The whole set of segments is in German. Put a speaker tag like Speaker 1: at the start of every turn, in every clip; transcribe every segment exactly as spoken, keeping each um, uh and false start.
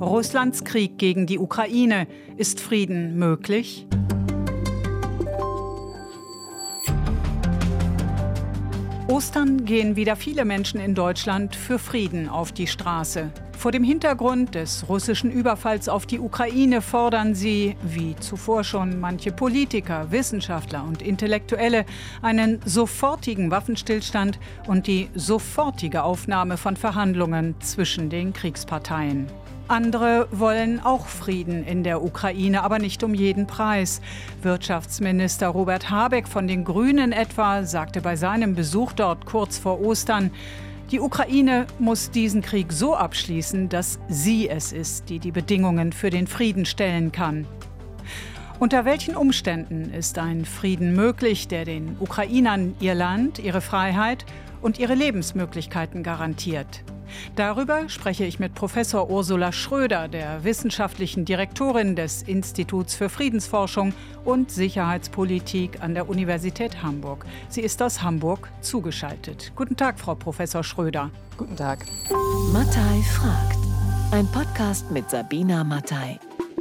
Speaker 1: Russlands Krieg gegen die Ukraine. Ist Frieden möglich? Ostern gehen wieder viele Menschen in Deutschland für Frieden auf die Straße. Vor dem Hintergrund des russischen Überfalls auf die Ukraine fordern sie, wie zuvor schon manche Politiker, Wissenschaftler und Intellektuelle, einen sofortigen Waffenstillstand und die sofortige Aufnahme von Verhandlungen zwischen den Kriegsparteien. Andere wollen auch Frieden in der Ukraine, aber nicht um jeden Preis. Wirtschaftsminister Robert Habeck von den Grünen etwa sagte bei seinem Besuch dort kurz vor Ostern: Die Ukraine muss diesen Krieg so abschließen, dass sie es ist, die die Bedingungen für den Frieden stellen kann. Unter welchen Umständen ist ein Frieden möglich, der den Ukrainern ihr Land, ihre Freiheit und ihre Lebensmöglichkeiten garantiert? Darüber spreche ich mit Professor Ursula Schröder, der wissenschaftlichen Direktorin des Instituts für Friedensforschung und Sicherheitspolitik an der Universität Hamburg. Sie ist aus Hamburg zugeschaltet. Guten Tag, Frau Professor Schröder.
Speaker 2: Guten Tag.
Speaker 3: Mattei fragt. Ein Podcast mit Sabina Mattei.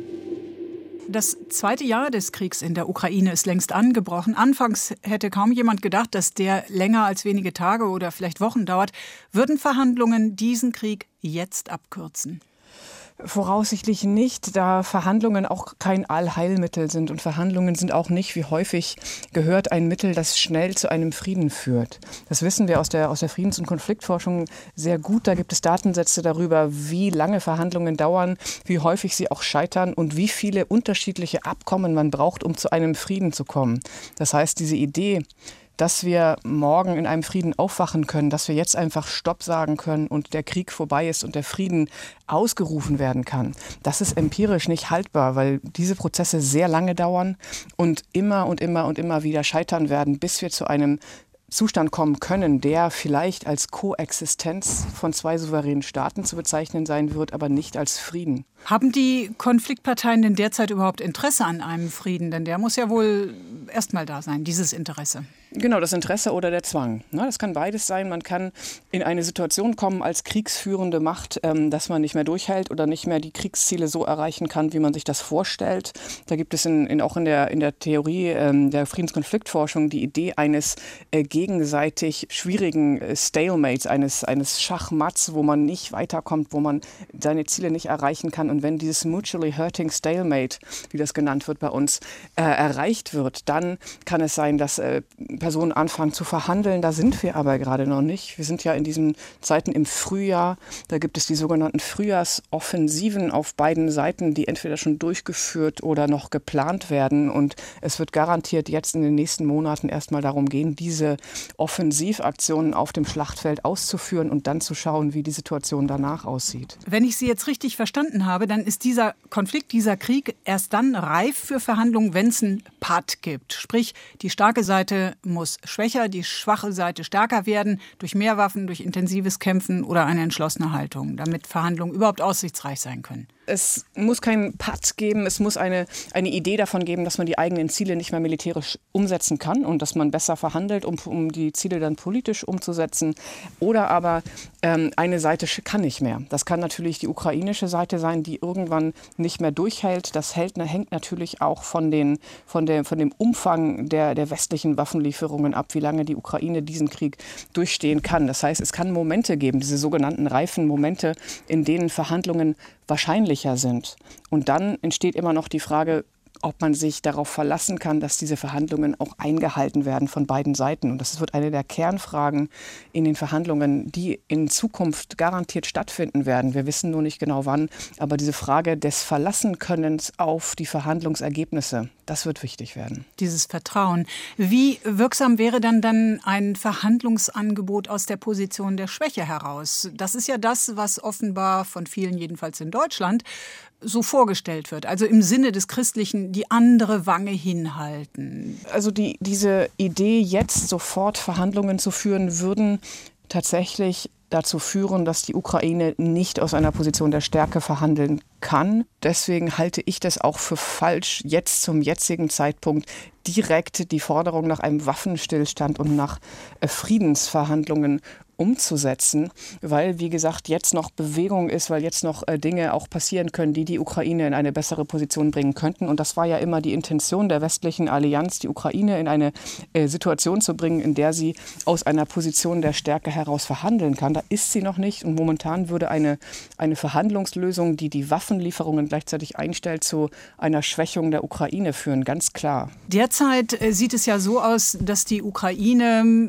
Speaker 1: Das zweite Jahr des Kriegs in der Ukraine ist längst angebrochen. Anfangs hätte kaum jemand gedacht, dass der länger als wenige Tage oder vielleicht Wochen dauert. Würden Verhandlungen diesen Krieg jetzt abkürzen?
Speaker 2: Voraussichtlich nicht, da Verhandlungen auch kein Allheilmittel sind. Und Verhandlungen sind auch nicht, wie häufig gehört, ein Mittel, das schnell zu einem Frieden führt. Das wissen wir aus der, aus der Friedens- und Konfliktforschung sehr gut. Da gibt es Datensätze darüber, wie lange Verhandlungen dauern, wie häufig sie auch scheitern und wie viele unterschiedliche Abkommen man braucht, um zu einem Frieden zu kommen. Das heißt, diese Idee, dass wir morgen in einem Frieden aufwachen können, dass wir jetzt einfach Stopp sagen können und der Krieg vorbei ist und der Frieden ausgerufen werden kann. Das ist empirisch nicht haltbar, weil diese Prozesse sehr lange dauern und immer und immer und immer wieder scheitern werden, bis wir zu einem Zustand kommen können, der vielleicht als Koexistenz von zwei souveränen Staaten zu bezeichnen sein wird, aber nicht als Frieden.
Speaker 1: Haben die Konfliktparteien denn derzeit überhaupt Interesse an einem Frieden? Denn der muss ja wohl erst mal da sein, dieses Interesse.
Speaker 2: Genau, das Interesse oder der Zwang. Das kann beides sein. Man kann in eine Situation kommen als kriegsführende Macht, dass man nicht mehr durchhält oder nicht mehr die Kriegsziele so erreichen kann, wie man sich das vorstellt. Da gibt es in, in, auch in der, in der Theorie der Friedenskonfliktforschung die Idee eines gegenseitig schwierigen Stalemates, eines, eines Schachmatts, wo man nicht weiterkommt, wo man seine Ziele nicht erreichen kann. Und wenn dieses mutually hurting Stalemate, wie das genannt wird bei uns, äh, erreicht wird, dann kann es sein, dass äh, Personen anfangen zu verhandeln. Da sind wir aber gerade noch nicht. Wir sind ja in diesen Zeiten im Frühjahr. Da gibt es die sogenannten Frühjahrsoffensiven auf beiden Seiten, die entweder schon durchgeführt oder noch geplant werden. Und es wird garantiert jetzt in den nächsten Monaten erstmal darum gehen, diese Offensivaktionen auf dem Schlachtfeld auszuführen und dann zu schauen, wie die Situation danach aussieht.
Speaker 1: Wenn ich Sie jetzt richtig verstanden habe, dann ist dieser Konflikt, dieser Krieg erst dann reif für Verhandlungen, wenn es einen Patt gibt. Sprich, die starke Seite muss schwächer, die schwache Seite stärker werden, durch mehr Waffen, durch intensives Kämpfen oder eine entschlossene Haltung, damit Verhandlungen überhaupt aussichtsreich sein können.
Speaker 2: Es muss keinen Patt geben, es muss eine, eine Idee davon geben, dass man die eigenen Ziele nicht mehr militärisch umsetzen kann und dass man besser verhandelt, um, um die Ziele dann politisch umzusetzen. Oder aber ähm, eine Seite kann nicht mehr. Das kann natürlich die ukrainische Seite sein, die irgendwann nicht mehr durchhält. Das hält, hängt natürlich auch von, den, von, der, von dem Umfang der, der westlichen Waffenlieferungen ab, wie lange die Ukraine diesen Krieg durchstehen kann. Das heißt, es kann Momente geben, diese sogenannten reifen Momente, in denen Verhandlungen wahrscheinlicher sind. Und dann entsteht immer noch die Frage, ob man sich darauf verlassen kann, dass diese Verhandlungen auch eingehalten werden von beiden Seiten. Und das wird eine der Kernfragen in den Verhandlungen, die in Zukunft garantiert stattfinden werden. Wir wissen nur nicht genau wann, aber diese Frage des Verlassenkönnens auf die Verhandlungsergebnisse, das wird wichtig werden.
Speaker 1: Dieses Vertrauen. Wie wirksam wäre dann dann ein Verhandlungsangebot aus der Position der Schwäche heraus? Das ist ja das, was offenbar von vielen, jedenfalls in Deutschland, so vorgestellt wird. Also im Sinne des Christlichen, die andere Wange hinhalten.
Speaker 2: Also die, diese Idee, jetzt sofort Verhandlungen zu führen, würden tatsächlich dazu führen, dass die Ukraine nicht aus einer Position der Stärke verhandeln kann. Deswegen halte ich das auch für falsch, jetzt zum jetzigen Zeitpunkt direkt die Forderung nach einem Waffenstillstand und nach Friedensverhandlungen umzusetzen, weil, wie gesagt, jetzt noch Bewegung ist, weil jetzt noch äh, Dinge auch passieren können, die die Ukraine in eine bessere Position bringen könnten. Und das war ja immer die Intention der westlichen Allianz, die Ukraine in eine äh, Situation zu bringen, in der sie aus einer Position der Stärke heraus verhandeln kann. Da ist sie noch nicht. Und momentan würde eine, eine Verhandlungslösung, die die Waffenlieferungen gleichzeitig einstellt, zu einer Schwächung der Ukraine führen, ganz klar.
Speaker 1: Derzeit äh, sieht es ja so aus, dass die Ukraine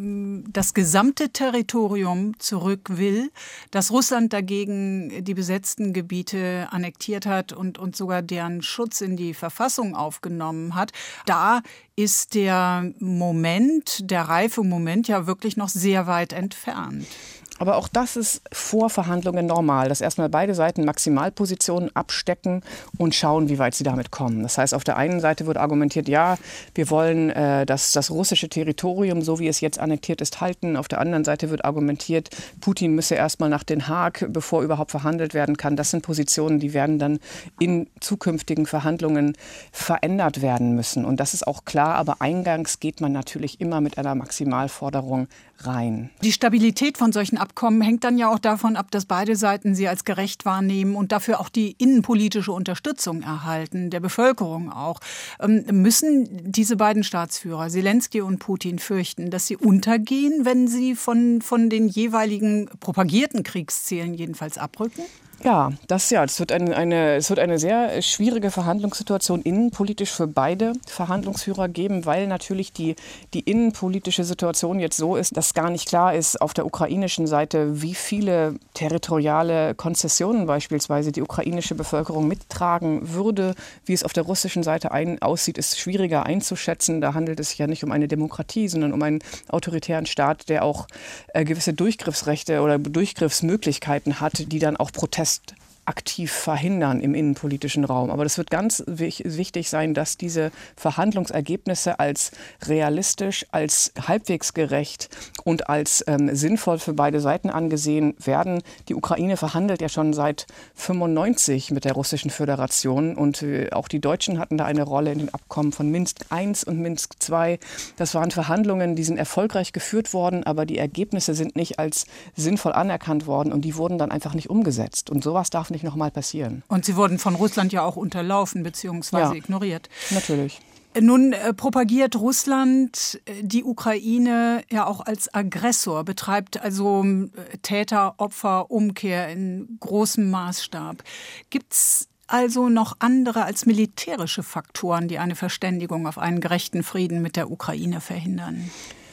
Speaker 1: das gesamte Territorium zurück will, dass Russland dagegen die besetzten Gebiete annektiert hat und, und sogar deren Schutz in die Verfassung aufgenommen hat. Da ist der Moment, der reife Moment ja wirklich noch sehr weit entfernt.
Speaker 2: Aber auch das ist vor Verhandlungen normal, dass erstmal beide Seiten Maximalpositionen abstecken und schauen, wie weit sie damit kommen. Das heißt, auf der einen Seite wird argumentiert, ja, wir wollen äh, das, das russische Territorium, so wie es jetzt annektiert ist, halten. Auf der anderen Seite wird argumentiert, Putin müsse erstmal nach Den Haag, bevor überhaupt verhandelt werden kann. Das sind Positionen, die werden dann in zukünftigen Verhandlungen verändert werden müssen. Und das ist auch klar, aber eingangs geht man natürlich immer mit einer Maximalforderung rein.
Speaker 1: Die Stabilität von solchen Abkommen hängt dann ja auch davon ab, dass beide Seiten sie als gerecht wahrnehmen und dafür auch die innenpolitische Unterstützung erhalten, der Bevölkerung auch. Ähm, müssen diese beiden Staatsführer, Selenskyj und Putin, fürchten, dass sie untergehen, wenn sie von, von den jeweiligen propagierten Kriegszielen jedenfalls abrücken?
Speaker 2: Ja, das ja. Es wird eine, eine, es wird eine sehr schwierige Verhandlungssituation innenpolitisch für beide Verhandlungsführer geben, weil natürlich die, die innenpolitische Situation jetzt so ist, dass gar nicht klar ist auf der ukrainischen Seite, wie viele territoriale Konzessionen beispielsweise die ukrainische Bevölkerung mittragen würde. Wie es auf der russischen Seite ein, aussieht, ist schwieriger einzuschätzen. Da handelt es sich ja nicht um eine Demokratie, sondern um einen autoritären Staat, der auch äh, gewisse Durchgriffsrechte oder Durchgriffsmöglichkeiten hat, die dann auch Protest aktiv verhindern im innenpolitischen Raum. Aber das wird ganz wichtig sein, dass diese Verhandlungsergebnisse als realistisch, als halbwegs gerecht und als ähm, sinnvoll für beide Seiten angesehen werden. Die Ukraine verhandelt ja schon seit fünfundneunzig mit der Russischen Föderation und äh, auch die Deutschen hatten da eine Rolle in den Abkommen von Minsk eins und Minsk zwei. Das waren Verhandlungen, die sind erfolgreich geführt worden, aber die Ergebnisse sind nicht als sinnvoll anerkannt worden und die wurden dann einfach nicht umgesetzt. Und sowas darf nicht noch mal passieren.
Speaker 1: Und sie wurden von Russland ja auch unterlaufen bzw. ja, ignoriert.
Speaker 2: Natürlich.
Speaker 1: Nun äh, propagiert Russland äh, die Ukraine ja auch als Aggressor, betreibt also äh, Täter-Opfer-Umkehr in großem Maßstab. Gibt's also noch andere als militärische Faktoren, die eine Verständigung auf einen gerechten Frieden mit der Ukraine verhindern?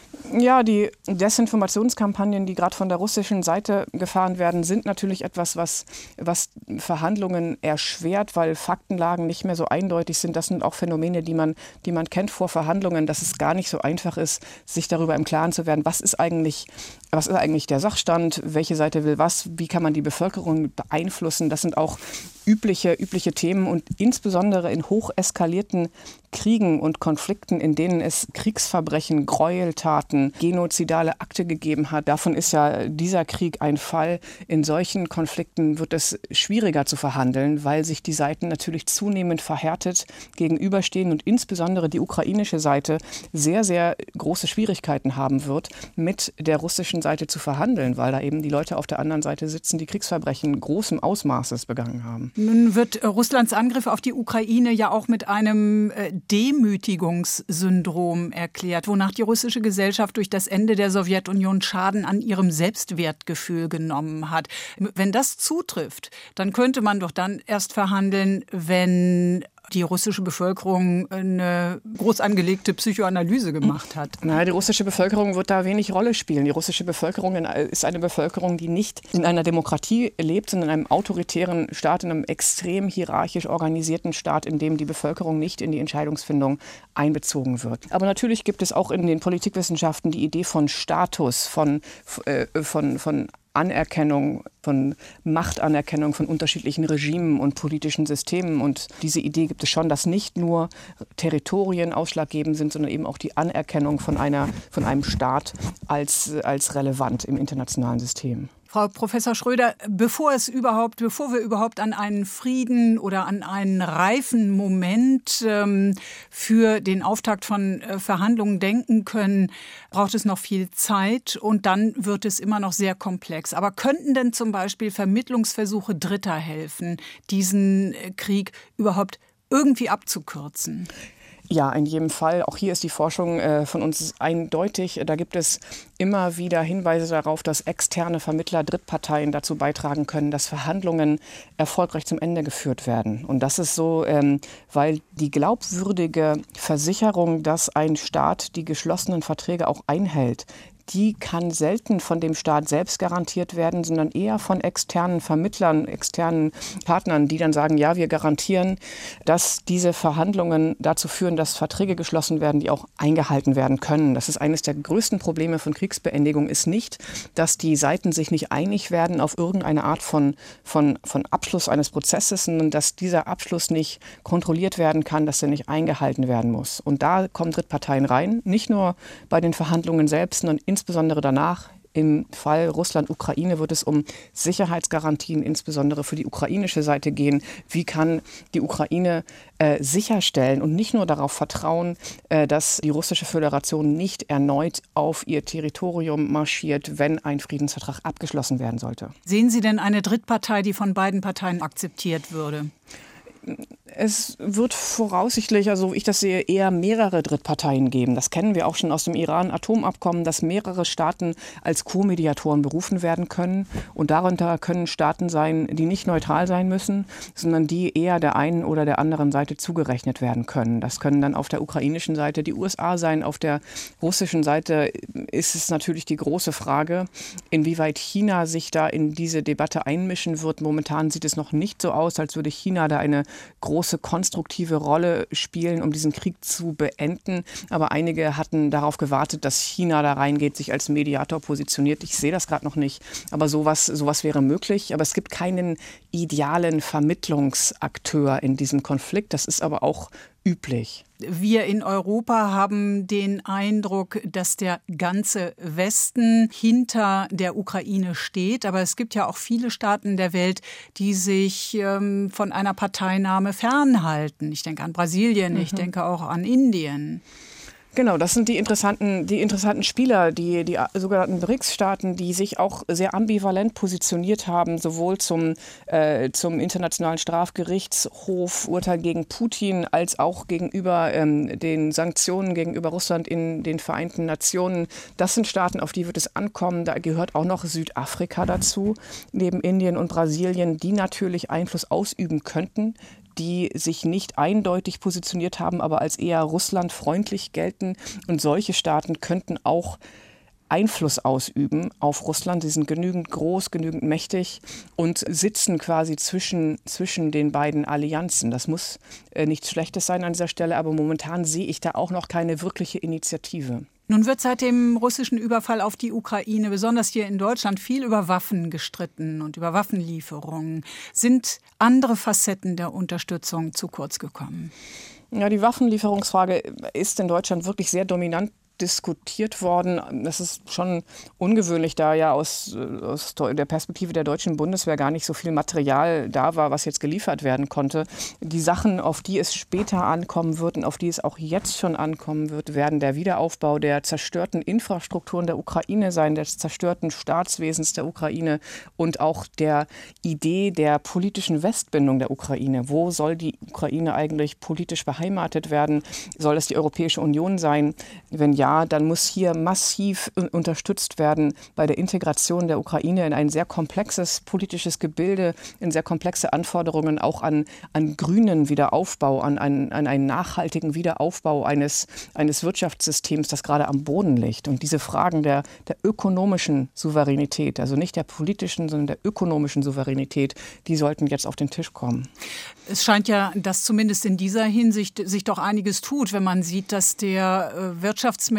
Speaker 2: Ja, die Desinformationskampagnen, die gerade von der russischen Seite gefahren werden, sind natürlich etwas, was, was Verhandlungen erschwert, weil Faktenlagen nicht mehr so eindeutig sind. Das sind auch Phänomene, die man, die man kennt vor Verhandlungen, dass es gar nicht so einfach ist, sich darüber im Klaren zu werden, was ist eigentlich, was ist eigentlich der Sachstand, welche Seite will was, wie kann man die Bevölkerung beeinflussen. Das sind auch übliche, übliche Themen und insbesondere in hoch eskalierten Kriegen und Konflikten, in denen es Kriegsverbrechen, Gräueltaten, genozidale Akte gegeben hat. Davon ist ja dieser Krieg ein Fall. In solchen Konflikten wird es schwieriger zu verhandeln, weil sich die Seiten natürlich zunehmend verhärtet gegenüberstehen und insbesondere die ukrainische Seite sehr, sehr große Schwierigkeiten haben wird, mit der russischen Seite zu verhandeln, weil da eben die Leute auf der anderen Seite sitzen, die Kriegsverbrechen großem Ausmaßes begangen haben.
Speaker 1: Nun wird Russlands Angriff auf die Ukraine ja auch mit einem Demütigungssyndrom erklärt, wonach die russische Gesellschaft durch das Ende der Sowjetunion Schaden an ihrem Selbstwertgefühl genommen hat. Wenn das zutrifft, dann könnte man doch dann erst verhandeln, wenn die russische Bevölkerung eine groß angelegte Psychoanalyse gemacht hat.
Speaker 2: Na, die russische Bevölkerung wird da wenig Rolle spielen. Die russische Bevölkerung ist eine Bevölkerung, die nicht in einer Demokratie lebt, sondern in einem autoritären Staat, in einem extrem hierarchisch organisierten Staat, in dem die Bevölkerung nicht in die Entscheidungsfindung einbezogen wird. Aber natürlich gibt es auch in den Politikwissenschaften die Idee von Status, von, äh, von, von Anerkennung, von Machtanerkennung von unterschiedlichen Regimen und politischen Systemen. Und diese Idee gibt es schon, dass nicht nur Territorien ausschlaggebend sind, sondern eben auch die Anerkennung von, einer, von einem Staat als, als relevant im internationalen System.
Speaker 1: Frau Professor Schröder, bevor es überhaupt, bevor wir überhaupt an einen Frieden oder an einen reifen Moment ähm, für den Auftakt von äh, Verhandlungen denken können, braucht es noch viel Zeit und dann wird es immer noch sehr komplex. Aber könnten denn zum Beispiel Vermittlungsversuche Dritter helfen, diesen äh, Krieg überhaupt irgendwie abzukürzen?
Speaker 2: Ja, in jedem Fall. Auch hier ist die Forschung äh, von uns eindeutig. Da gibt es immer wieder Hinweise darauf, dass externe Vermittler, Drittparteien dazu beitragen können, dass Verhandlungen erfolgreich zum Ende geführt werden. Und das ist so, ähm, weil die glaubwürdige Versicherung, dass ein Staat die geschlossenen Verträge auch einhält, die kann selten von dem Staat selbst garantiert werden, sondern eher von externen Vermittlern, externen Partnern, die dann sagen, ja, wir garantieren, dass diese Verhandlungen dazu führen, dass Verträge geschlossen werden, die auch eingehalten werden können. Das ist eines der größten Probleme von Kriegsbeendigung, ist nicht, dass die Seiten sich nicht einig werden auf irgendeine Art von, von, von Abschluss eines Prozesses, sondern dass dieser Abschluss nicht kontrolliert werden kann, dass er nicht eingehalten werden muss. Und da kommen Drittparteien rein, nicht nur bei den Verhandlungen selbst, sondern insbesondere danach. Im Fall Russland-Ukraine wird es um Sicherheitsgarantien insbesondere für die ukrainische Seite gehen. Wie kann die Ukraine äh, sicherstellen und nicht nur darauf vertrauen, äh, dass die russische Föderation nicht erneut auf ihr Territorium marschiert, wenn ein Friedensvertrag abgeschlossen werden sollte?
Speaker 1: Sehen Sie denn eine Drittpartei, die von beiden Parteien akzeptiert würde?
Speaker 2: Es wird voraussichtlich, also ich das sehe, eher mehrere Drittparteien geben. Das kennen wir auch schon aus dem Iran-Atomabkommen, dass mehrere Staaten als Co-Mediatoren berufen werden können. Und darunter können Staaten sein, die nicht neutral sein müssen, sondern die eher der einen oder der anderen Seite zugerechnet werden können. Das können dann auf der ukrainischen Seite die U S A sein. Auf der russischen Seite ist es natürlich die große Frage, inwieweit China sich da in diese Debatte einmischen wird. Momentan sieht es noch nicht so aus, als würde China da eine große konstruktive Rolle spielen, um diesen Krieg zu beenden. Aber einige hatten darauf gewartet, dass China da reingeht, sich als Mediator positioniert. Ich sehe das gerade noch nicht. Aber sowas, sowas wäre möglich. Aber es gibt keinen idealen Vermittlungsakteur in diesem Konflikt. Das ist aber auch üblich.
Speaker 1: Wir in Europa haben den Eindruck, dass der ganze Westen hinter der Ukraine steht. Aber es gibt ja auch viele Staaten der Welt, die sich ähm, von einer Parteinahme fernhalten. Ich denke an Brasilien, mhm. ich denke auch an Indien.
Speaker 2: Genau, das sind die interessanten, die interessanten Spieler, die, die sogenannten B R I C S-Staaten, die sich auch sehr ambivalent positioniert haben, sowohl zum, äh, zum Internationalen Strafgerichtshof Urteil gegen Putin als auch gegenüber ähm, den Sanktionen gegenüber Russland in den Vereinten Nationen. Das sind Staaten, auf die wird es ankommen. Da gehört auch noch Südafrika dazu, neben Indien und Brasilien, die natürlich Einfluss ausüben könnten, die sich nicht eindeutig positioniert haben, aber als eher russlandfreundlich gelten. Und solche Staaten könnten auch Einfluss ausüben auf Russland. Sie sind genügend groß, genügend mächtig und sitzen quasi zwischen, zwischen den beiden Allianzen. Das muss äh, nichts Schlechtes sein an dieser Stelle, aber momentan sehe ich da auch noch keine wirkliche Initiative.
Speaker 1: Nun wird seit dem russischen Überfall auf die Ukraine, besonders hier in Deutschland, viel über Waffen gestritten und über Waffenlieferungen. Sind andere Facetten der Unterstützung zu kurz gekommen?
Speaker 2: Ja, die Waffenlieferungsfrage ist in Deutschland wirklich sehr dominant diskutiert worden. Das ist schon ungewöhnlich, da ja aus, aus der Perspektive der deutschen Bundeswehr gar nicht so viel Material da war, was jetzt geliefert werden konnte. Die Sachen, auf die es später ankommen wird und auf die es auch jetzt schon ankommen wird, werden der Wiederaufbau der zerstörten Infrastrukturen der Ukraine sein, des zerstörten Staatswesens der Ukraine und auch der Idee der politischen Westbindung der Ukraine. Wo soll die Ukraine eigentlich politisch beheimatet werden? Soll es die Europäische Union sein? Wenn ja, dann muss hier massiv unterstützt werden bei der Integration der Ukraine in ein sehr komplexes politisches Gebilde, in sehr komplexe Anforderungen auch an, an grünen Wiederaufbau, an einen, an einen nachhaltigen Wiederaufbau eines, eines Wirtschaftssystems, das gerade am Boden liegt. Und diese Fragen der, der ökonomischen Souveränität, also nicht der politischen, sondern der ökonomischen Souveränität, die sollten jetzt auf den Tisch kommen.
Speaker 1: Es scheint ja, dass zumindest in dieser Hinsicht sich doch einiges tut, wenn man sieht, dass der Wirtschaftsminister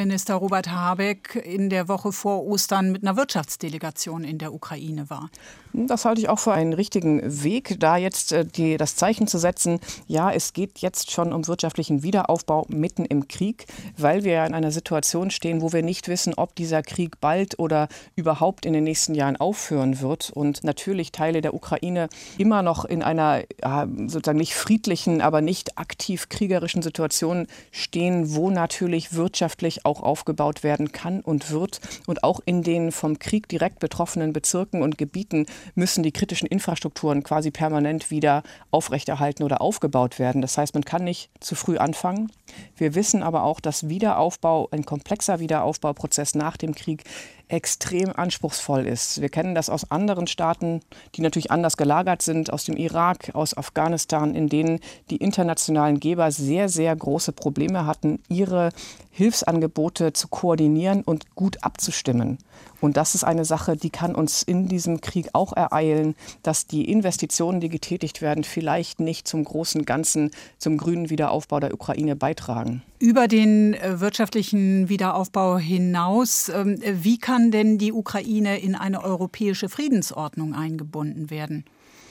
Speaker 1: Außenminister Robert Habeck in der Woche vor Ostern mit einer Wirtschaftsdelegation in der Ukraine war.
Speaker 2: Das halte ich auch für einen richtigen Weg, da jetzt äh, die, das Zeichen zu setzen, ja, es geht jetzt schon um wirtschaftlichen Wiederaufbau mitten im Krieg, weil wir ja in einer Situation stehen, wo wir nicht wissen, ob dieser Krieg bald oder überhaupt in den nächsten Jahren aufhören wird und natürlich Teile der Ukraine immer noch in einer ja, sozusagen nicht friedlichen, aber nicht aktiv kriegerischen Situation stehen, wo natürlich wirtschaftlich auch aufgebaut werden kann und wird. Und auch in den vom Krieg direkt betroffenen Bezirken und Gebieten müssen die kritischen Infrastrukturen quasi permanent wieder aufrechterhalten oder aufgebaut werden. Das heißt, man kann nicht zu früh anfangen. Wir wissen aber auch, dass Wiederaufbau, ein komplexer Wiederaufbauprozess nach dem Krieg extrem anspruchsvoll ist. Wir kennen das aus anderen Staaten, die natürlich anders gelagert sind, aus dem Irak, aus Afghanistan, in denen die internationalen Geber sehr, sehr große Probleme hatten, ihre Hilfsangebote zu koordinieren und gut abzustimmen. Und das ist eine Sache, die kann uns in diesem Krieg auch ereilen, dass die Investitionen, die getätigt werden, vielleicht nicht zum großen Ganzen, zum grünen Wiederaufbau der Ukraine beitragen.
Speaker 1: Über den wirtschaftlichen Wiederaufbau hinaus, wie kann denn die Ukraine in eine europäische Friedensordnung eingebunden werden?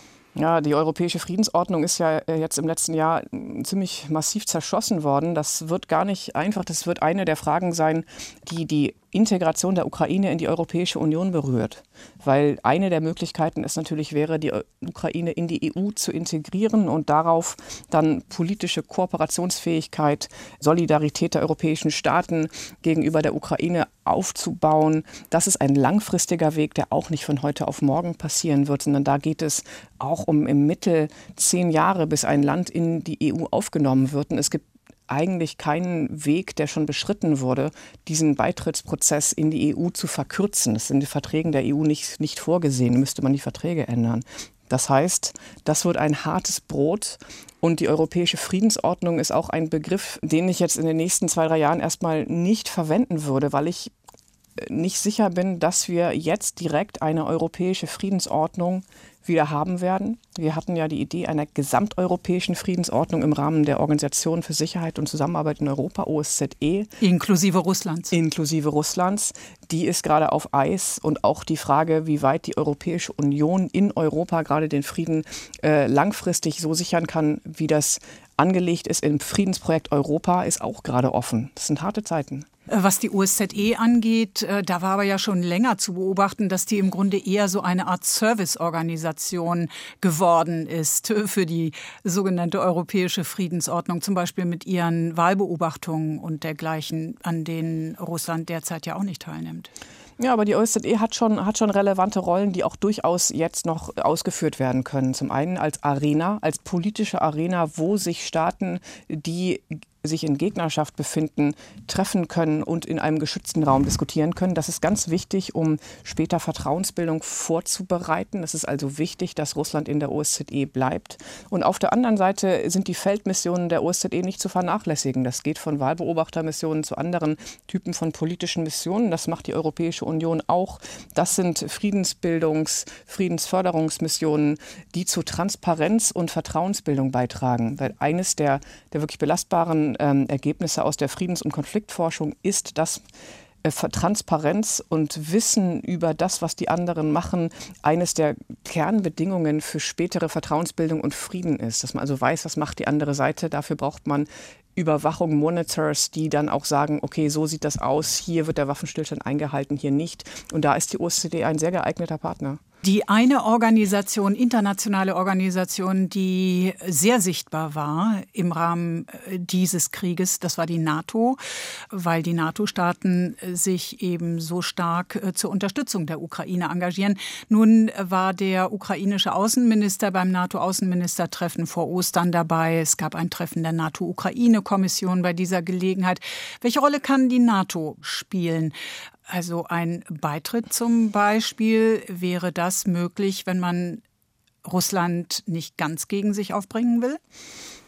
Speaker 2: Ja, die europäische Friedensordnung ist ja jetzt im letzten Jahr ziemlich massiv zerschossen worden. Das wird gar nicht einfach. Das wird eine der Fragen sein, die die Integration der Ukraine in die Europäische Union berührt. Weil eine der Möglichkeiten es natürlich wäre, die Ukraine in die E U zu integrieren und darauf dann politische Kooperationsfähigkeit, Solidarität der europäischen Staaten gegenüber der Ukraine aufzubauen. Das ist ein langfristiger Weg, der auch nicht von heute auf morgen passieren wird, sondern da geht es auch um im Mittel zehn Jahre, bis ein Land in die E U aufgenommen wird. Und es gibt eigentlich keinen Weg, der schon beschritten wurde, diesen Beitrittsprozess in die E U zu verkürzen. Das ist in den Verträgen der E U nicht, nicht vorgesehen, müsste man die Verträge ändern. Das heißt, das wird ein hartes Brot. Und die europäische Friedensordnung ist auch ein Begriff, den ich jetzt in den nächsten zwei, drei Jahren erstmal nicht verwenden würde, weil ich nicht sicher bin, dass wir jetzt direkt eine europäische Friedensordnung wieder haben werden. Wir hatten ja die Idee einer gesamteuropäischen Friedensordnung im Rahmen der Organisation für Sicherheit und Zusammenarbeit in Europa, O S Z E.
Speaker 1: Inklusive Russlands.
Speaker 2: Inklusive Russlands. Die ist gerade auf Eis. Und auch die Frage, wie weit die Europäische Union in Europa gerade den Frieden äh, langfristig so sichern kann, wie das angelegt ist im Friedensprojekt Europa, ist auch gerade offen. Das sind harte Zeiten.
Speaker 1: Was die O S Z E angeht, da war aber ja schon länger zu beobachten, dass die im Grunde eher so eine Art Serviceorganisation geworden ist für die sogenannte europäische Friedensordnung, zum Beispiel mit ihren Wahlbeobachtungen und dergleichen, an denen Russland derzeit ja auch nicht teilnimmt.
Speaker 2: Ja, aber die O S Z E hat schon, hat schon relevante Rollen, die auch durchaus jetzt noch ausgeführt werden können. Zum einen als Arena, als politische Arena, wo sich Staaten, die sich in Gegnerschaft befinden, treffen können und in einem geschützten Raum diskutieren können. Das ist ganz wichtig, um später Vertrauensbildung vorzubereiten. Es ist also wichtig, dass Russland in der O S Z E bleibt. Und auf der anderen Seite sind die Feldmissionen der O S Z E nicht zu vernachlässigen. Das geht von Wahlbeobachtermissionen zu anderen Typen von politischen Missionen. Das macht die Europäische Union auch. Das sind Friedensbildungs-, Friedensförderungsmissionen, die zu Transparenz und Vertrauensbildung beitragen. Weil eines der, der wirklich belastbaren Ähm, Ergebnisse aus der Friedens- und Konfliktforschung ist, dass äh, Transparenz und Wissen über das, was die anderen machen, eines der Kernbedingungen für spätere Vertrauensbildung und Frieden ist. Dass man also weiß, was macht die andere Seite. Dafür braucht man Überwachung, Monitors, die dann auch sagen, okay, so sieht das aus, hier wird der Waffenstillstand eingehalten, hier nicht. Und da ist die O S Z E ein sehr geeigneter Partner.
Speaker 1: Die eine Organisation, internationale Organisation, die sehr sichtbar war im Rahmen dieses Krieges, das war die NATO, weil die NATO-Staaten sich eben so stark zur Unterstützung der Ukraine engagieren. Nun war der ukrainische Außenminister beim NATO-Außenministertreffen vor Ostern dabei. Es gab ein Treffen der NATO-Ukraine-Kommission bei dieser Gelegenheit. Welche Rolle kann die NATO spielen? Also ein Beitritt zum Beispiel, wäre das möglich, wenn man Russland nicht ganz gegen sich aufbringen will?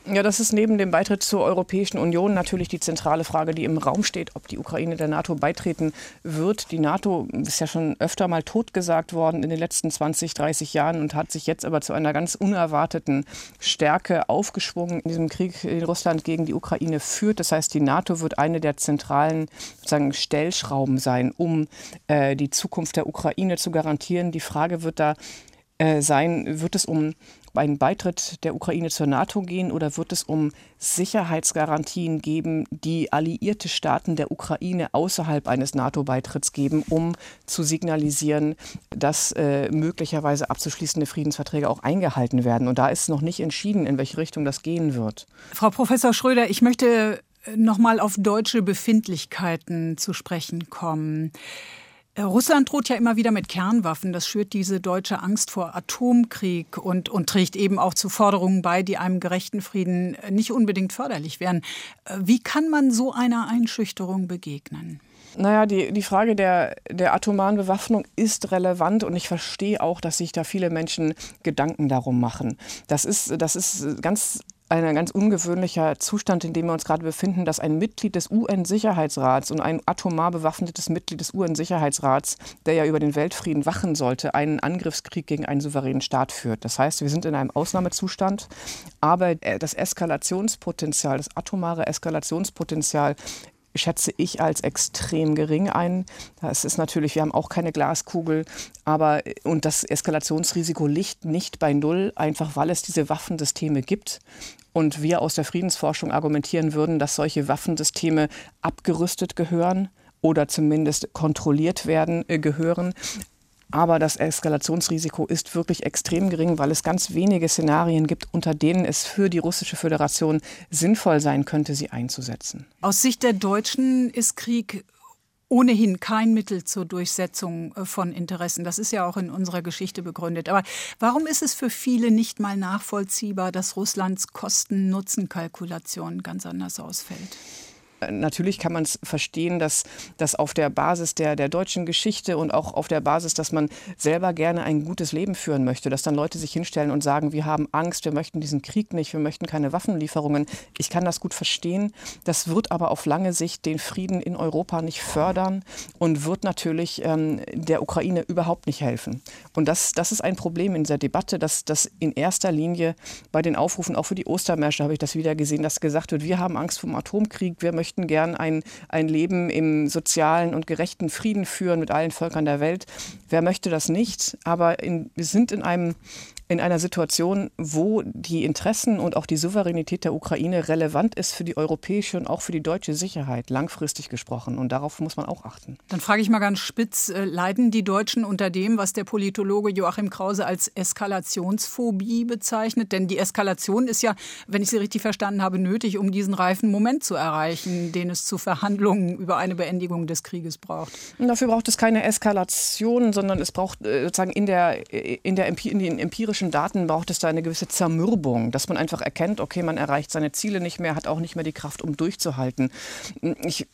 Speaker 2: Ja, das ist neben dem Beitritt zur Europäischen Union natürlich die zentrale Frage, die im Raum steht, ob die Ukraine der NATO beitreten wird. Die NATO ist ja schon öfter mal totgesagt worden in den letzten zwanzig, dreißig Jahren und hat sich jetzt aber zu einer ganz unerwarteten Stärke aufgeschwungen in diesem Krieg, den Russland gegen die Ukraine führt. Das heißt, die NATO wird eine der zentralen sozusagen Stellschrauben sein, um äh, die Zukunft der Ukraine zu garantieren. Die Frage wird da äh, sein, wird es um einen Beitritt der Ukraine zur NATO gehen oder wird es um Sicherheitsgarantien geben, die alliierte Staaten der Ukraine außerhalb eines NATO-Beitritts geben, um zu signalisieren, dass äh, möglicherweise abzuschließende Friedensverträge auch eingehalten werden. Und da ist noch nicht entschieden, in welche Richtung das gehen wird.
Speaker 1: Frau Professor Schröder, ich möchte noch mal auf deutsche Befindlichkeiten zu sprechen kommen. Russland droht ja immer wieder mit Kernwaffen. Das schürt diese deutsche Angst vor Atomkrieg und, und trägt eben auch zu Forderungen bei, die einem gerechten Frieden nicht unbedingt förderlich wären. Wie kann man so einer Einschüchterung begegnen?
Speaker 2: Naja, die, die Frage der, der atomaren Bewaffnung ist relevant und ich verstehe auch, dass sich da viele Menschen Gedanken darum machen. Das ist, das ist ganz ein ganz ungewöhnlicher Zustand, in dem wir uns gerade befinden, dass ein Mitglied des U N-Sicherheitsrats und ein atomar bewaffnetes Mitglied des U N-Sicherheitsrats, der ja über den Weltfrieden wachen sollte, einen Angriffskrieg gegen einen souveränen Staat führt. Das heißt, wir sind in einem Ausnahmezustand, aber das Eskalationspotenzial, das atomare Eskalationspotenzial schätze ich als extrem gering ein. Das ist natürlich, wir haben auch keine Glaskugel, aber und das Eskalationsrisiko liegt nicht bei Null, einfach weil es diese Waffensysteme gibt. Und wir aus der Friedensforschung argumentieren würden, dass solche Waffensysteme abgerüstet gehören oder zumindest kontrolliert werden äh, gehören. Aber das Eskalationsrisiko ist wirklich extrem gering, weil es ganz wenige Szenarien gibt, unter denen es für die Russische Föderation sinnvoll sein könnte, sie einzusetzen.
Speaker 1: Aus Sicht der Deutschen ist Krieg ohnehin kein Mittel zur Durchsetzung von Interessen. Das ist ja auch in unserer Geschichte begründet. Aber warum ist es für viele nicht mal nachvollziehbar, dass Russlands Kosten-Nutzen-Kalkulation ganz anders ausfällt?
Speaker 2: Natürlich kann man es verstehen, dass, dass auf der Basis der, der deutschen Geschichte und auch auf der Basis, dass man selber gerne ein gutes Leben führen möchte, dass dann Leute sich hinstellen und sagen, wir haben Angst, wir möchten diesen Krieg nicht, wir möchten keine Waffenlieferungen. Ich kann das gut verstehen. Das wird aber auf lange Sicht den Frieden in Europa nicht fördern und wird natürlich ähm, der Ukraine überhaupt nicht helfen. Und das, das ist ein Problem in dieser Debatte, dass das in erster Linie bei den Aufrufen, auch für die Ostermärsche habe ich das wieder gesehen, dass gesagt wird, wir haben Angst vor dem Atomkrieg, wir möchten gern ein, ein Leben im sozialen und gerechten Frieden führen mit allen Völkern der Welt. Wer möchte das nicht? Aber in, wir sind in einem in einer Situation, wo die Interessen und auch die Souveränität der Ukraine relevant ist für die europäische und auch für die deutsche Sicherheit, langfristig gesprochen. Und darauf muss man auch achten.
Speaker 1: Dann frage ich mal ganz spitz, leiden die Deutschen unter dem, was der Politologe Joachim Krause als Eskalationsphobie bezeichnet? Denn die Eskalation ist ja, wenn ich Sie richtig verstanden habe, nötig, um diesen reifen Moment zu erreichen, den es zu Verhandlungen über eine Beendigung des Krieges braucht.
Speaker 2: Und dafür braucht es keine Eskalation, sondern es braucht sozusagen in der, in der in den empirischen Daten braucht es da eine gewisse Zermürbung, dass man einfach erkennt, okay, man erreicht seine Ziele nicht mehr, hat auch nicht mehr die Kraft, um durchzuhalten. Ich,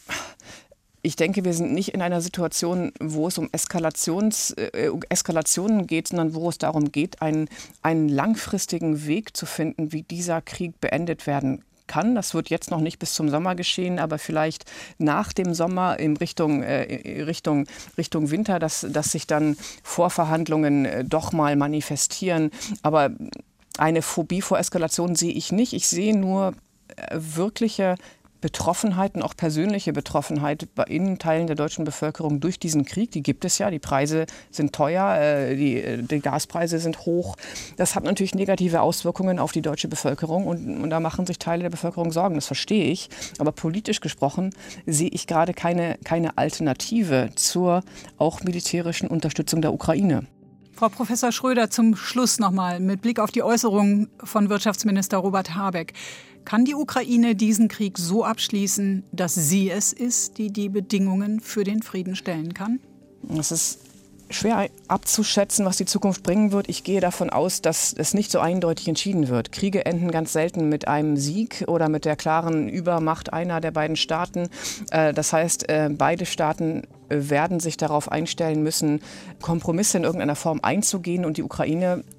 Speaker 2: ich denke, wir sind nicht in einer Situation, wo es um Eskalations, äh, Eskalationen geht, sondern wo es darum geht, einen, einen langfristigen Weg zu finden, wie dieser Krieg beendet werden kann. Das wird jetzt noch nicht bis zum Sommer geschehen, aber vielleicht nach dem Sommer in Richtung, äh, Richtung, Richtung Winter, dass, dass sich dann Vorverhandlungen äh, doch mal manifestieren. Aber eine Phobie vor Eskalation sehe ich nicht. Ich sehe nur äh, wirkliche Betroffenheit und auch persönliche Betroffenheit in Teilen der deutschen Bevölkerung durch diesen Krieg. Die gibt es ja. Die Preise sind teuer, äh, die, die Gaspreise sind hoch. Das hat natürlich negative Auswirkungen auf die deutsche Bevölkerung und, und da machen sich Teile der Bevölkerung Sorgen. Das verstehe ich. Aber politisch gesprochen sehe ich gerade keine, keine Alternative zur auch militärischen Unterstützung der Ukraine.
Speaker 1: Frau Professor Schröder, zum Schluss nochmal mit Blick auf die Äußerungen von Wirtschaftsminister Robert Habeck. Kann die Ukraine diesen Krieg so abschließen, dass sie es ist, die die Bedingungen für den Frieden stellen kann?
Speaker 2: Es ist schwer abzuschätzen, was die Zukunft bringen wird. Ich gehe davon aus, dass es nicht so eindeutig entschieden wird. Kriege enden ganz selten mit einem Sieg oder mit der klaren Übermacht einer der beiden Staaten. Das heißt, beide Staaten werden sich darauf einstellen müssen, Kompromisse in irgendeiner Form einzugehen und die Ukraine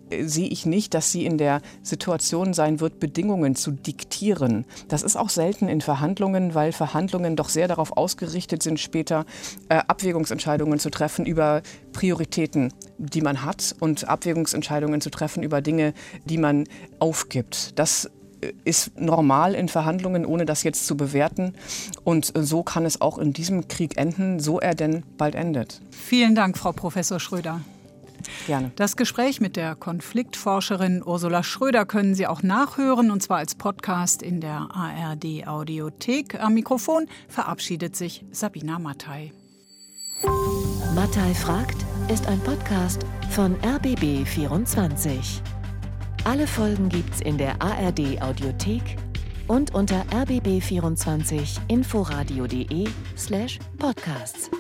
Speaker 2: sehe ich nicht, dass sie in der Situation sein wird, Bedingungen zu diktieren. Das ist auch selten in Verhandlungen, weil Verhandlungen doch sehr darauf ausgerichtet sind, später äh, Abwägungsentscheidungen zu treffen über Prioritäten, die man hat und Abwägungsentscheidungen zu treffen über Dinge, die man aufgibt. Das ist normal in Verhandlungen, ohne das jetzt zu bewerten. Und so kann es auch in diesem Krieg enden, so er denn bald endet.
Speaker 1: Vielen Dank, Frau Professor Schröder.
Speaker 2: Gerne.
Speaker 1: Das Gespräch mit der Konfliktforscherin Ursula Schröder können Sie auch nachhören, und zwar als Podcast in der A R D-Audiothek. Am Mikrofon verabschiedet sich Sabina Mattei.
Speaker 3: Mattei fragt ist ein Podcast von R B B vierundzwanzig. Alle Folgen gibt's in der A R D-Audiothek und unter r b b vierundzwanzig inforadio punkt d e slash podcasts.